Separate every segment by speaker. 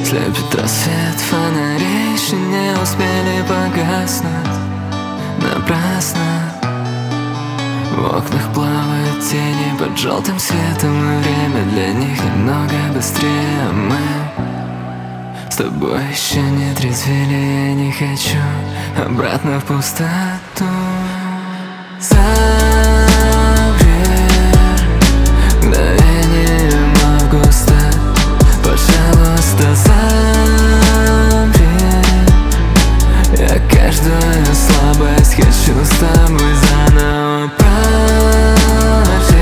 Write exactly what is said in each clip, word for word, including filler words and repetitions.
Speaker 1: Слепит рассвет, фонари еще не успели погаснуть. Напрасно в окнах плавают тени под желтым светом, и время для них немного быстрее. А мы с тобой еще не трезвели, я не хочу обратно в пустоту. Замри, мгновением августа, пожалуйста, замри. Я каждую слабость хочу с тобой заново прожить.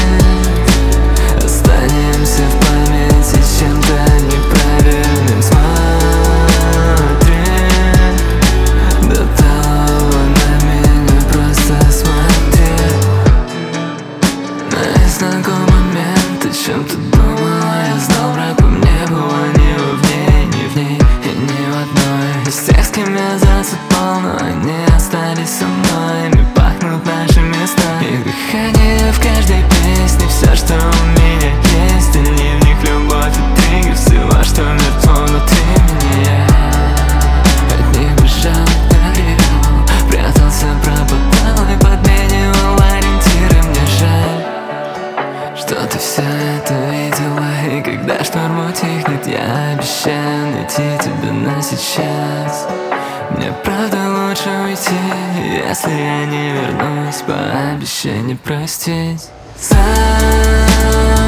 Speaker 1: Останемся в памяти чем-то неправильным. Смотри до того на меня, просто смотри. На незнакомый момент о чем ты думала? Я знал, враг по мне было не в ней, не в ней и не в одной из тех, с кем я засыпал, но они остались со мной. Ими пахнут наши места, их дыхание в каждой песне. Все, что у меня есть, они в них любовь и триггер всего, что мертво внутри меня. От них бежал, горел, прятался, пропадал и подменивал ориентиры. Мне жаль, что ты все это видела, и когда шторм утихнет, я обещаю найти тебя на сейчас. Мне правда лучше уйти, если я не вернусь. Пообещай не простить. Сам